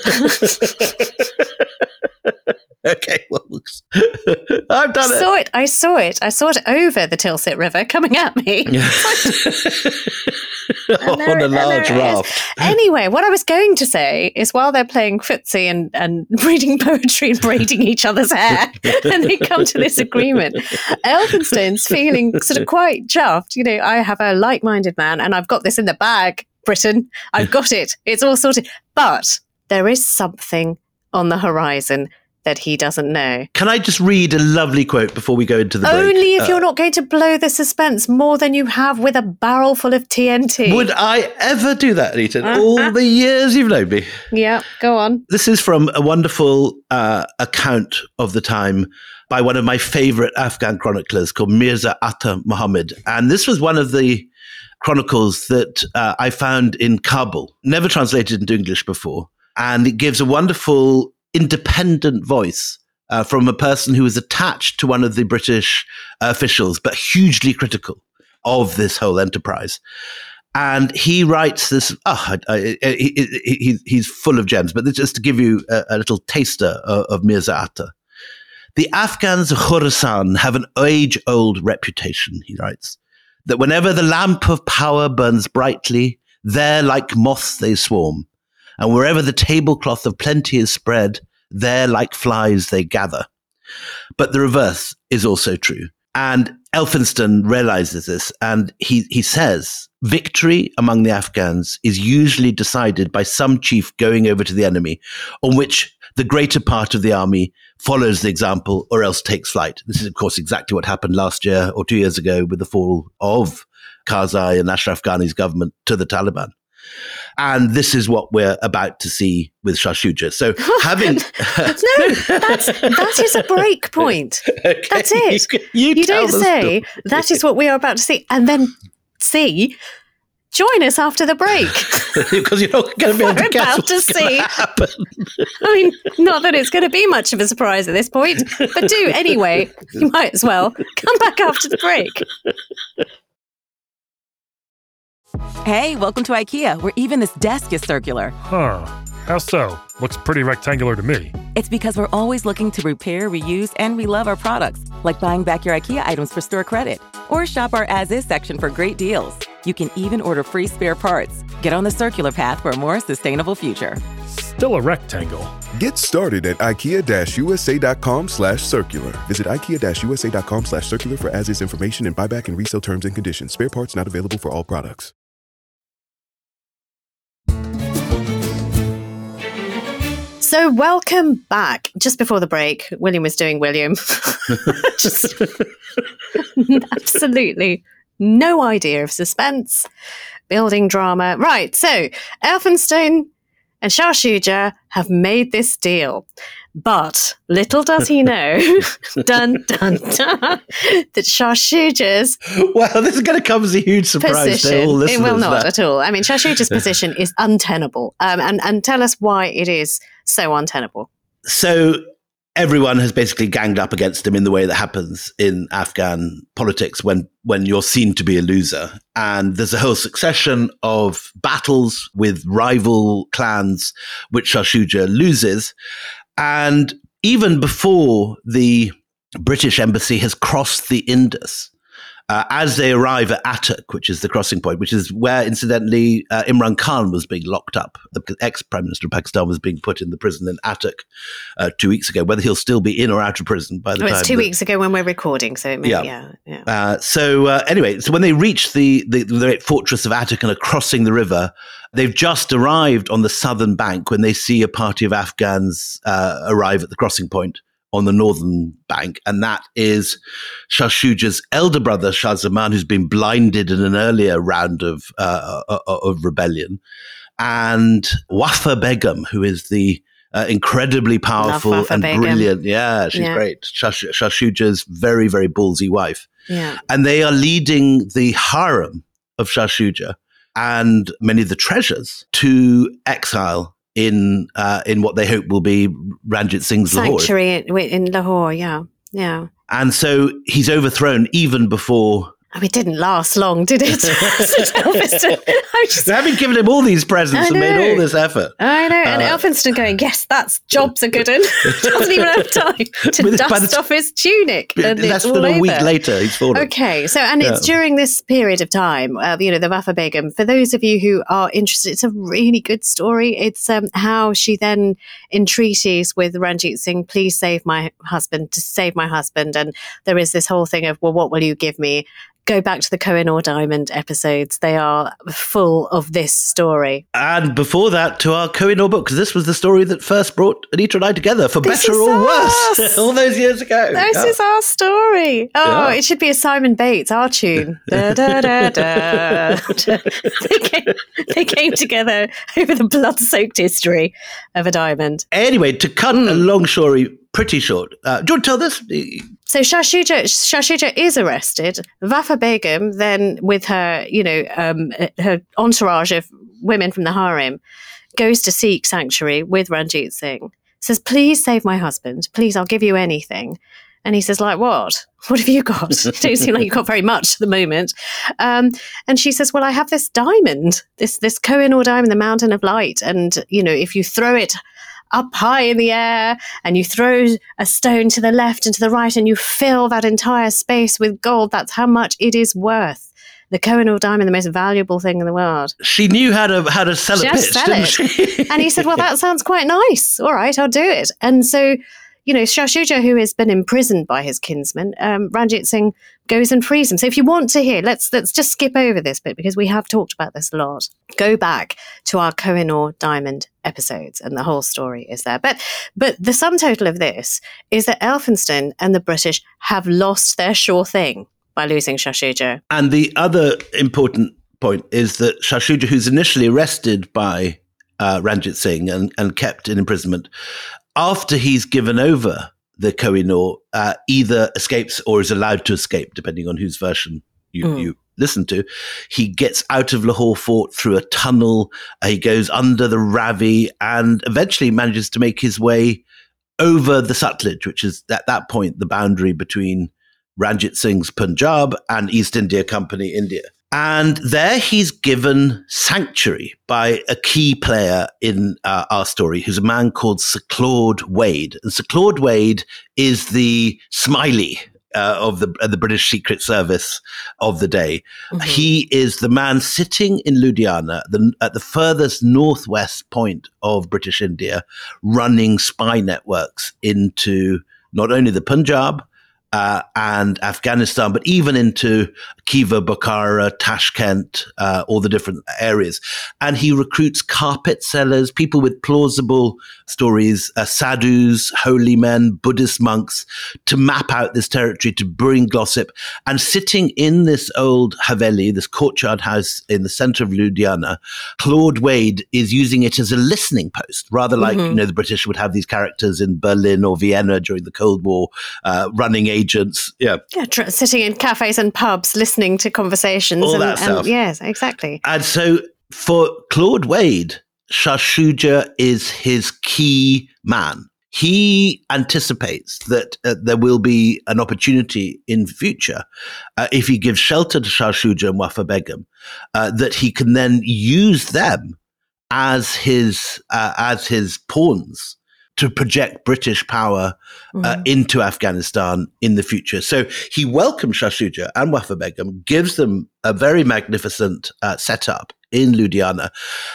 Okay, well, I've done I it. Saw it. I saw it. I saw it over the Tilsit River coming at me. On a large raft. Anyway, what I was going to say is while they're playing footsie and, and reading poetry and braiding each other's hair, and they come to this agreement, Elphinstone's feeling sort of quite chuffed. You know, I have a like-minded man and I've got this in the bag, Britain. I've got it. It's all sorted. But there is something on the horizon that he doesn't know. Can I just read a lovely quote before we go into the break? Only if uh, you're not going to blow the suspense more than you have with a barrel full of T N T. Would I ever do that, Anita? Uh-huh. All the years you've known me. Yeah, go on. This is from a wonderful uh, account of the time by one of my favorite Afghan chroniclers called Mirza Atta Muhammad. And this was one of the chronicles that uh, I found in Kabul, never translated into English before. And it gives a wonderful independent voice uh, from a person who was attached to one of the British uh, officials, but hugely critical of this whole enterprise. And he writes this, oh, I, I, he, he, he's full of gems, but just to give you a, a little taster of, of Mirza Atta. The Afghans of Khorasan have an age-old reputation, he writes, that whenever the lamp of power burns brightly, there like moths they swarm. And wherever the tablecloth of plenty is spread, there like flies they gather. But the reverse is also true. And Elphinstone realizes this, and he, he says, victory among the Afghans is usually decided by some chief going over to the enemy, on which the greater part of the army follows the example or else takes flight. This is, of course, exactly what happened last year or two years ago with the fall of Karzai and Ashraf Ghani's government to the Taliban. And this is what we're about to see with Shah Shuja. So having... no, that's, that is a break point. Okay, that's it. You, you, you tell don't the say, story. that is what we are about to see. And then see, join us after the break. Because you're not going to be able We're to guess about to what's going see. to happen. I mean, not that it's going to be much of a surprise at this point, but do anyway. You might as well come back after the break. Hey, welcome to IKEA, where even this desk is circular. Huh. How so? Looks pretty rectangular to me. It's because we're always looking to repair, reuse, and relove our products, like buying back your IKEA items for store credit. Or shop our as-is section for great deals. You can even order free spare parts. Get on the circular path for a more sustainable future. Still a rectangle. Get started at ikea-usa.com slash circular. Visit ikea-usa.com slash circular for as-is information and buyback and resale terms and conditions. Spare parts not available for all products. So welcome back. Just before the break, William was doing William. Just absolutely no idea of suspense, building drama. Right, so Elphinstone and Shah Shuja have made this deal. But little does he know, dun, dun, dun, that Shah Shuja's Well, this is going to come as a huge surprise position, to all listeners. it will not that- at all. I mean, Shah Shuja's position is untenable. Um, and, and tell us why it is so untenable. So everyone has basically ganged up against him in the way that happens in Afghan politics when, when you're seen to be a loser. And there's a whole succession of battles with rival clans, which Shah Shuja loses. And even before the British embassy has crossed the Indus, Uh, as they arrive at Attock, which is the crossing point, which is where, incidentally, uh, Imran Khan was being locked up. The ex-Prime Minister of Pakistan was being put in the prison in Attock uh, two weeks ago. Whether he'll still be in or out of prison by the oh, time... It's two that, weeks ago when we're recording, so it may, yeah. yeah. yeah. Uh, so uh, anyway, so when they reach the, the, the great fortress of Attock and are crossing the river, they've just arrived on the southern bank when they see a party of Afghans uh, arrive at the crossing point on the northern bank, and that is Shah Shuja's elder brother, Shah Zaman, who's been blinded in an earlier round of uh, of rebellion, and Wafa Begum, who is the uh, incredibly powerful and Begum. brilliant, yeah, she's yeah. great, Shah, Shah Shuja's very, very ballsy wife. Yeah. And they are leading the harem of Shah Shuja and many of the treasures to exile in uh, in what they hope will be Ranjit Singh's sanctuary Lahore. in, in Lahore, yeah, yeah. And so he's overthrown even before... Oh, it didn't last long, did it? just, they haven't given him all these presents and made all this effort. I know. And uh, Elphinstone going, yes, that's job's a good one. Doesn't even have time to with, dust off his tunic. And that's it's been all a week over. later. He's fallen. Okay. So, and yeah. it's during this period of time, uh, you know, the Wafa Begum, for those of you who are interested, it's a really good story. It's um, how she then entreaties with Ranjit Singh, please save my husband, to save my husband. And there is this whole thing of, well, what will you give me? Go back to the Kohinoor Diamond episodes. They are full of this story. And before that, to our Kohinoor book, because this was the story that first brought Anita and I together, for this better or worse, all those years ago. This yeah. is our story. Oh, yeah. It should be a Simon Bates, our tune. Da, da, da, da. they, came, they came together over the blood-soaked history of a diamond. Anyway, to cut mm. a long story pretty short, uh, do you want to tell this? So Shah Shuja, Shah Shuja is arrested. Wafa Begum then, with her, you know, um, her entourage of women from the harem, goes to seek sanctuary with Ranjit Singh. Says, please save my husband. Please, I'll give you anything. And he says, like, what? What have you got? You don't seem like you've got very much at the moment. Um, and she says, well, I have this diamond, this this Kohinoor diamond, the Mountain of Light. And, you know, if you throw it up high in the air and you throw a stone to the left and to the right and you fill that entire space with gold, that's how much it is worth. The Kohinoor diamond, the most valuable thing in the world. She knew how to how to sell she a pitch, sell didn't it. she? And he said, well, that sounds quite nice. All right, I'll do it. And so, you know, Shah Shuja, who has been imprisoned by his kinsman, um, Ranjit Singh goes and frees him. So if you want to hear, let's let's just skip over this bit because we have talked about this a lot. Go back to our Kohinoor Diamond episodes and the whole story is there. But but the sum total of this is that Elphinstone and the British have lost their sure thing by losing Shah Shuja. And the other important point is that Shah Shuja, who's initially arrested by uh, Ranjit Singh and, and kept in imprisonment, after he's given over the Kohinoor, uh, either escapes or is allowed to escape, depending on whose version you, mm. you listen to. He gets out of Lahore Fort through a tunnel. Uh, he goes under the Ravi and eventually manages to make his way over the Sutlej, which is at that point the boundary between Ranjit Singh's Punjab and East India Company, India. And there he's given sanctuary by a key player in uh, our story, who's a man called Sir Claude Wade. And Sir Claude Wade is the Smiley uh, of the uh, the British Secret Service of the day. Mm-hmm. He is the man sitting in Ludhiana, the, at the furthest northwest point of British India, running spy networks into not only the Punjab, Uh, and Afghanistan, but even into Khiva, Bukhara, Tashkent, uh, all the different areas. And he recruits carpet sellers, people with plausible stories, uh, sadhus, holy men, Buddhist monks, to map out this territory, to bring gossip. And sitting in this old Haveli, this courtyard house in the center of Ludhiana, Claude Wade is using it as a listening post, rather like, mm-hmm. you know, the British would have these characters in Berlin or Vienna during the Cold War, uh, running agents. Yeah. Yeah, tr- sitting in cafes and pubs, listening to conversations. All and, that stuff. And, yes, exactly. And so for Claude Wade, Shah Shuja is his key man. he anticipates that uh, there will be an opportunity in future, uh, if he gives shelter to Shah Shuja and Wafa Begum, uh, that he can then use them as his uh, as his pawns to project British power uh, mm. into Afghanistan in the future. So he welcomes Shah Shuja and Wafa Begum, gives them a very magnificent uh, setup in Ludhiana.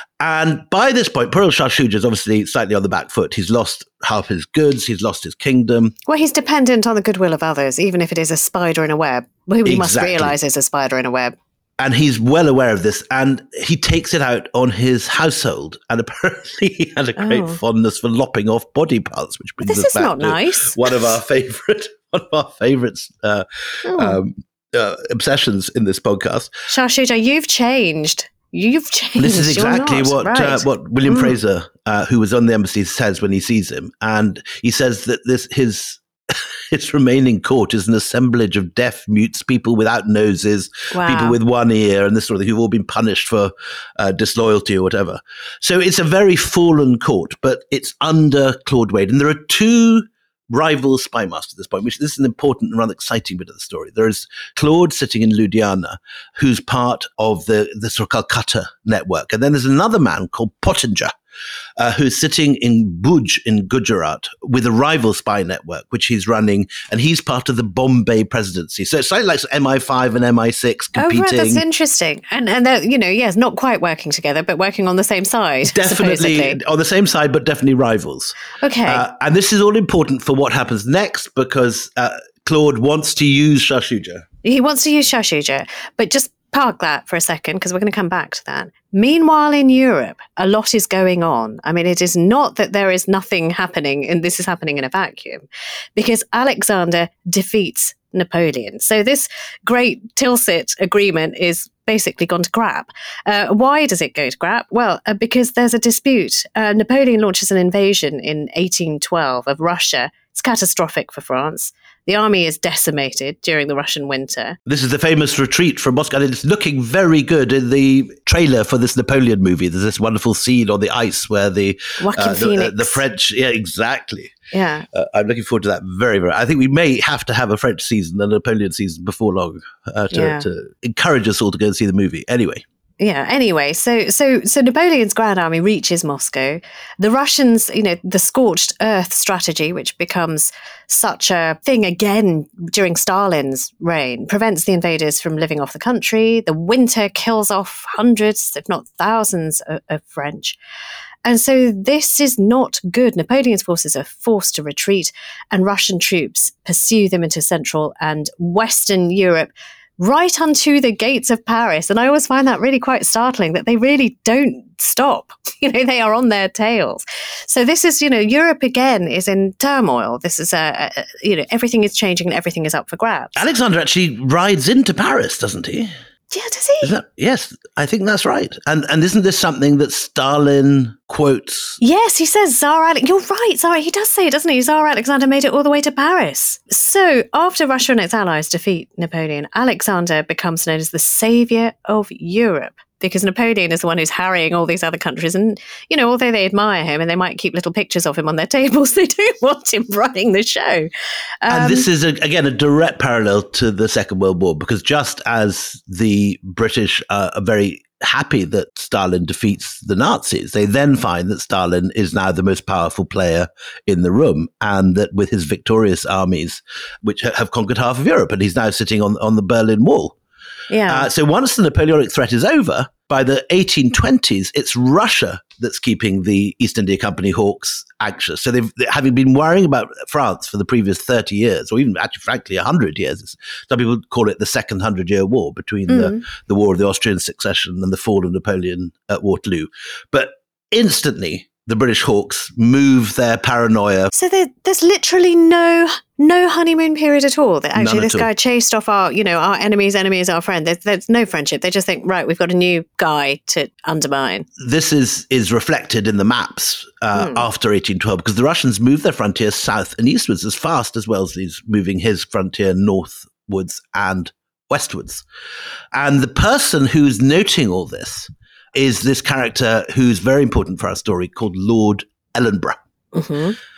And by this point, poor old Shah Shuja is obviously slightly on the back foot. He's lost half his goods. He's lost his kingdom. Well, he's dependent on the goodwill of others, even if it is a spider in a web, who we exactly. must realise is a spider in a web. And he's well aware of this, and he takes it out on his household. And apparently he had a great oh. fondness for lopping off body parts, which brings this us is back not to nice. one of our favorite, one of our favorites uh, oh. um, uh, obsessions in this podcast. Shah Shuja, you've changed. You've changed. This is exactly what right. uh, what William mm. Fraser, uh, who was on the embassy, says when he sees him, and he says that this his. Its remaining court is an assemblage of deaf mutes, people without noses, wow. people with one ear, and this sort of thing, who've all been punished for uh, disloyalty or whatever. So it's a very fallen court, but it's under Claude Wade. And there are two rival spy masters at this point, which this is an important and rather exciting bit of the story. There is Claude sitting in Ludhiana, who's part of the, the sort of Calcutta network. And then there's another man called Pottinger, Uh, who's sitting in Bhuj in Gujarat with a rival spy network, which he's running, and he's part of the Bombay presidency. So it's slightly like M I five and M I six competing. Oh, right, that's interesting. And, and they're, you know, yes, not quite working together, but working on the same side. Definitely supposedly. On the same side, but definitely rivals. Okay. Uh, and this is all important for what happens next, because uh, Claude wants to use Shah Shuja. He wants to use Shah Shuja, but just park that for a second, because we're going to come back to that. Meanwhile, in Europe, a lot is going on. I mean, it is not that there is nothing happening, and this is happening in a vacuum, because Alexander defeats Napoleon. So this great Tilsit agreement is basically gone to crap. Uh, why does it go to crap? Well, uh, because there's a dispute. Uh, Napoleon launches an invasion in eighteen twelve of Russia. It's catastrophic for France. The army is decimated during the Russian winter. This is the famous retreat from Moscow. And it's looking very good in the trailer for this Napoleon movie. There's this wonderful scene on the ice where the Joaquin uh, the, Phoenix. uh, the French, yeah, exactly. Yeah, uh, I'm looking forward to that very, very. I think we may have to have a French season, a Napoleon season before long, uh, to, yeah. to encourage us all to go and see the movie. Anyway. Yeah. Anyway, so so so Napoleon's Grand Army reaches Moscow. The Russians, you know, the scorched earth strategy, which becomes such a thing again during Stalin's reign, prevents the invaders from living off the country. The winter kills off hundreds, if not thousands, of, of French. And so this is not good. Napoleon's forces are forced to retreat, and Russian troops pursue them into Central and Western Europe, right unto the gates of Paris. And I always find that really quite startling, that they really don't stop. You know, they are on their tails. So this is, you know, Europe again is in turmoil. This is, a, a you know, everything is changing and everything is up for grabs. Alexander actually rides into Paris, doesn't he? Yeah, does he? Is that, yes, I think that's right. And and isn't this something that Stalin quotes? Yes, he says Tsar Alex. You're right, Tsar. He does say it, doesn't he? Tsar Alexander made it all the way to Paris. So after Russia and its allies defeat Napoleon, Alexander becomes known as the savior of Europe, because Napoleon is the one who's harrying all these other countries. And, you know, although they admire him and they might keep little pictures of him on their tables, they don't want him running the show. Um, and this is, a, again, a direct parallel to the Second World War, because just as the British uh, are very happy that Stalin defeats the Nazis, they then find that Stalin is now the most powerful player in the room, and that with his victorious armies, which have conquered half of Europe, and he's now sitting on, on the Berlin Wall. Yeah. Uh, so once the Napoleonic threat is over, by the eighteen twenties, it's Russia that's keeping the East India Company hawks anxious. So they've, having been worrying about France for the previous thirty years, or even actually, frankly, one hundred years. Some people call it the Second Hundred Year War, between mm. the, the War of the Austrian Succession and the fall of Napoleon at Waterloo. But instantly, the British hawks move their paranoia. So there, there's literally no no honeymoon period at all. That actually, this guy chased off our, you know, our enemy's enemy is our friend. There's, there's no friendship. They just think, right, we've got a new guy to undermine. This is is reflected in the maps uh, mm. after eighteen twelve, because the Russians moved their frontiers south and eastwards as fast as Wellesley's moving his frontier northwards and westwards. And the person who's noting all this is this character who's very important for our story, called Lord Ellenborough. Mm-hmm.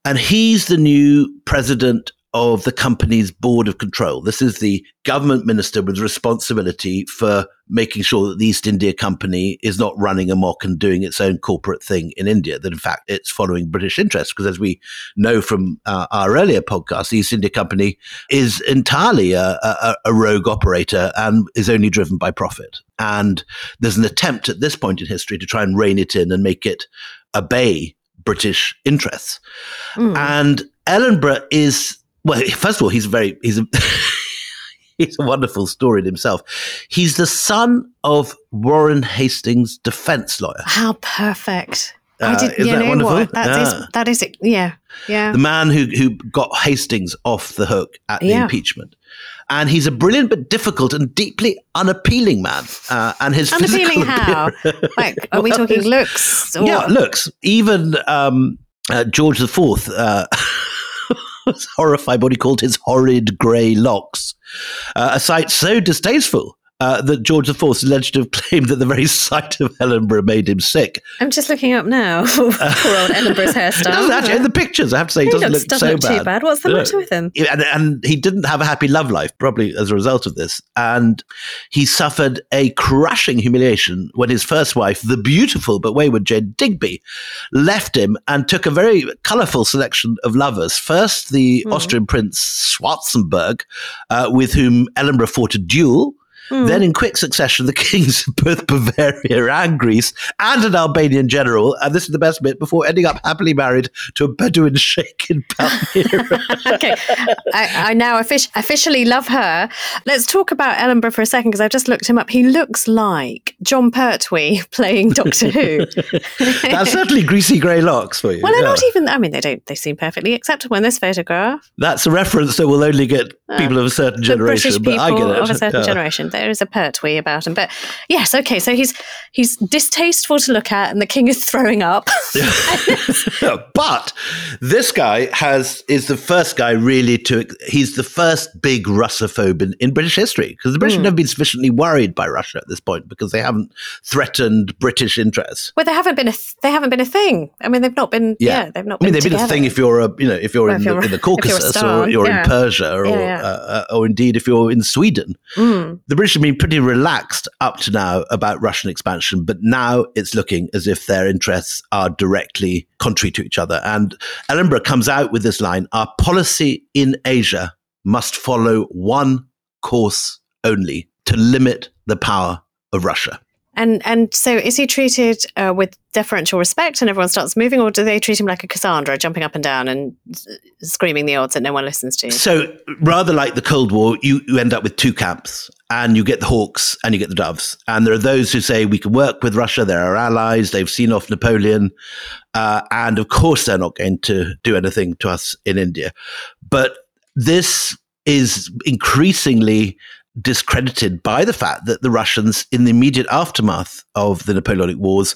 And he's the new president of the company's board of control. This is the government minister with responsibility for making sure that the East India Company is not running amok and doing its own corporate thing in India, that in fact it's following British interests. Because as we know from uh, our earlier podcast, the East India Company is entirely a, a, a rogue operator and is only driven by profit. And there's an attempt at this point in history to try and rein it in and make it obey British interests. Mm. And Ellenborough is, well, first of all, he's very, he's a, he's a wonderful story in himself. He's the son of Warren Hastings' defense lawyer. How perfect. I Uh, did, isn't you that know wonderful? what? That Yeah. is, that is, yeah, yeah. The man who, who got Hastings off the hook at the Yeah. impeachment. And he's a brilliant but difficult and deeply unappealing man. Uh, and his Unappealing physical how? appearance- Like, are we Well, talking his- looks? Or Yeah, looks. Even um, uh, George the Fourth uh, was horrified by what he called his horrid grey locks, uh, a sight so distasteful uh, that George the Fourth is alleged to have claimed that the very sight of Ellenborough made him sick. I'm just looking up now. Poor old Ellenborough's hairstyle. It doesn't actually, in the pictures, I have to say, he He doesn't looks- look doesn't so look bad. too bad. What's the No. matter with him? Yeah, And, and he didn't have a happy love life, probably as a result of this. And he suffered a crushing humiliation when his first wife, the beautiful but wayward Jane Digby, left him and took a very colourful selection of lovers. First, the Mm. Austrian Prince Schwarzenberg, uh, with whom Ellenborough fought a duel. Mm. Then, in quick succession, the kings of both Bavaria and Greece, and an Albanian general, and this is the best bit, before ending up happily married to a Bedouin sheikh in Palmyra. Okay, I, I now offic- officially love her. Let's talk about Ellenborough for a second, because I've just looked him up. He looks like John Pertwee playing Doctor Who. That's certainly greasy grey locks for you. Well, they're yeah. not even, I mean, they don't, they seem perfectly acceptable in this photograph. That's a reference that will only get people of a certain The generation, British but I people get it. of a certain Yeah. generation. There is a Pertwee about him. But yes, okay, so he's he's distasteful to look at, and the king is throwing up. But this guy has is the first guy really to, he's the first big Russophobe in, in British history, because the British have Mm. never been sufficiently worried by Russia at this point because they haven't threatened British interests. Well, they haven't been a th- they haven't been a thing. I mean, they've not been. Yeah, they've not. I mean, been they've been a together. thing if you're a, you know, if you're, Well, in, if the, you're- in the if you're a Caucasus star, or you're yeah. in Persia or, Yeah, yeah. Uh, or indeed if you're in Sweden. Mm. The British have been pretty relaxed up to now about Russian expansion, but now it's looking as if their interests are directly contrary to each other. And Ellenborough comes out with this line: "Our policy in Asia must follow one course only, to limit the power of Russia." And and so is he treated uh, with deferential respect, and everyone starts moving, or do they treat him like a Cassandra, jumping up and down and s- screaming the odds that no one listens to? So rather like the Cold War, you, you end up with two camps, and you get the hawks and you get the doves. And there are those who say we can work with Russia, they're our allies, they've seen off Napoleon, uh, and of course they're not going to do anything to us in India. But this is increasingly discredited by the fact that the Russians, in the immediate aftermath of the Napoleonic Wars,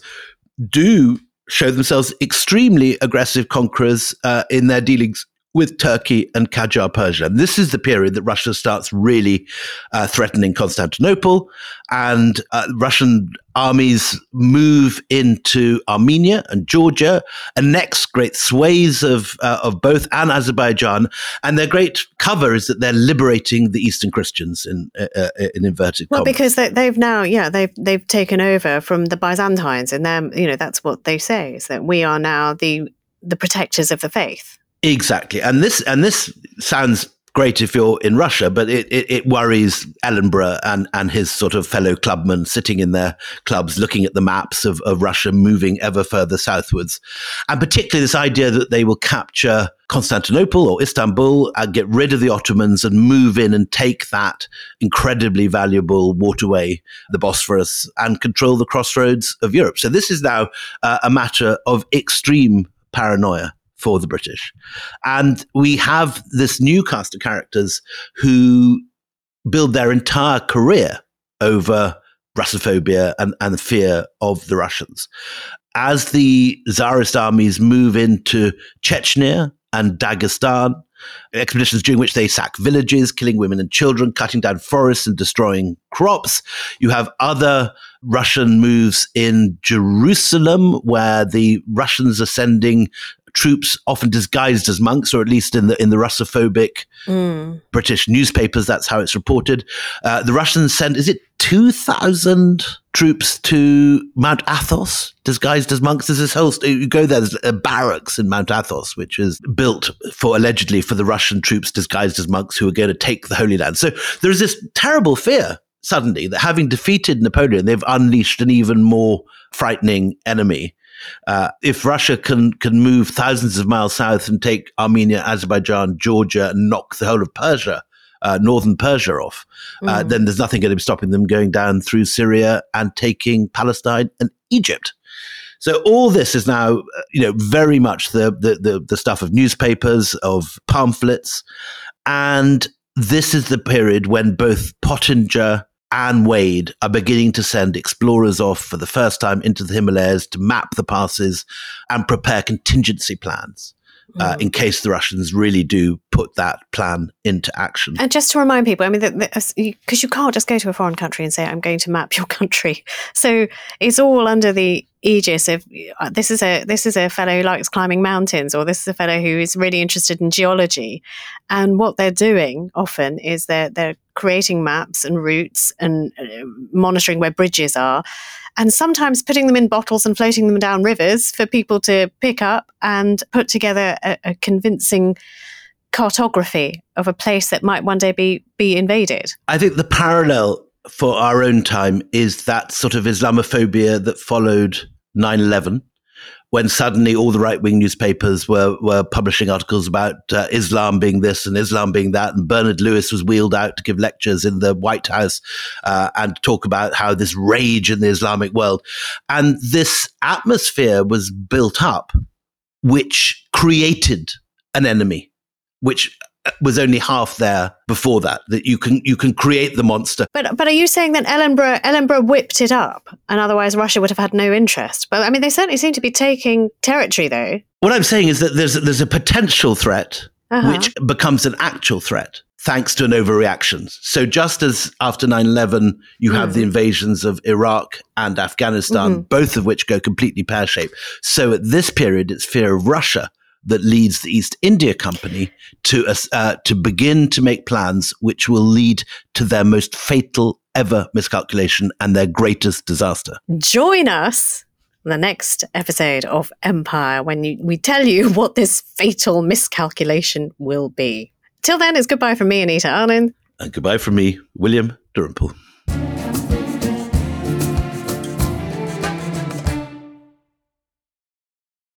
do show themselves extremely aggressive conquerors uh, in their dealings with Turkey and Qajar Persia. And this is the period that Russia starts really uh, threatening Constantinople, and uh, Russian armies move into Armenia and Georgia, annex great swathes of uh, of both and Azerbaijan. And their great cover is that they're liberating the Eastern Christians in uh, uh, in inverted Well, commas. because they, they've now, yeah, they've they've taken over from the Byzantines, and them, you know, that's what they say, is that we are now the the protectors of the faith. Exactly, and this and this sounds great if you're in Russia, but it, it, it worries Ellenborough and, and his sort of fellow clubmen sitting in their clubs, looking at the maps of, of Russia moving ever further southwards, and particularly this idea that they will capture Constantinople or Istanbul and get rid of the Ottomans and move in and take that incredibly valuable waterway, the Bosphorus, and control the crossroads of Europe. So this is now uh, a matter of extreme paranoia for the British. And we have this new cast of characters who build their entire career over Russophobia and, and the fear of the Russians. As the Tsarist armies move into Chechnya and Dagestan, expeditions during which they sack villages, killing women and children, cutting down forests and destroying crops. You have other Russian moves in Jerusalem, where the Russians are sending troops, often disguised as monks, or at least in the in the Russophobic mm. British newspapers. That's how it's reported. Uh, the Russians sent, is it two thousand troops to Mount Athos, disguised as monks? There's this whole, you go there, there's a barracks in Mount Athos, which is built for, allegedly, for the Russian troops disguised as monks who are going to take the Holy Land. So there's this terrible fear, suddenly, that having defeated Napoleon, they've unleashed an even more frightening enemy. Uh, if Russia can can move thousands of miles south and take Armenia, Azerbaijan, Georgia, and knock the whole of Persia, uh, northern Persia off, uh, mm. then there's nothing going to be stopping them going down through Syria and taking Palestine and Egypt. So all this is now, you know, very much the the the, the stuff of newspapers, of pamphlets, and this is the period when both Pottinger and Wade are beginning to send explorers off for the first time into the Himalayas to map the passes and prepare contingency plans uh, mm. in case the Russians really do put that plan into action. And just to remind people, I mean, because you, you can't just go to a foreign country and say, I'm going to map your country. So it's all under the aegis of uh, this is a this is a fellow who likes climbing mountains, or this is a fellow who is really interested in geology. And what they're doing often is they're they're creating maps and routes and uh, monitoring where bridges are, and sometimes putting them in bottles and floating them down rivers for people to pick up and put together a, a convincing cartography of a place that might one day be be invaded. I think the parallel for our own time is that sort of Islamophobia that followed nine eleven, when suddenly all the right-wing newspapers were were publishing articles about uh, Islam being this and Islam being that, and Bernard Lewis was wheeled out to give lectures in the White House uh, and talk about how this rage in the Islamic world. And this atmosphere was built up, which created an enemy, which was only half there before that, that you can you can create the monster. But but are you saying that Ellenborough, Ellenborough whipped it up, and otherwise Russia would have had no interest? But I mean, they certainly seem to be taking territory, though. What I'm saying is that there's, there's a potential threat uh-huh. which becomes an actual threat thanks to an overreaction. So just as after nine eleven, you have mm. the invasions of Iraq and Afghanistan, mm-hmm. both of which go completely pear-shaped. So at this period, it's fear of Russia that leads the East India Company to uh, to begin to make plans which will lead to their most fatal ever miscalculation and their greatest disaster. Join us in the next episode of Empire when you, we tell you what this fatal miscalculation will be. Till then, it's goodbye from me, Anita Arnon. And goodbye from me, William Dalrymple.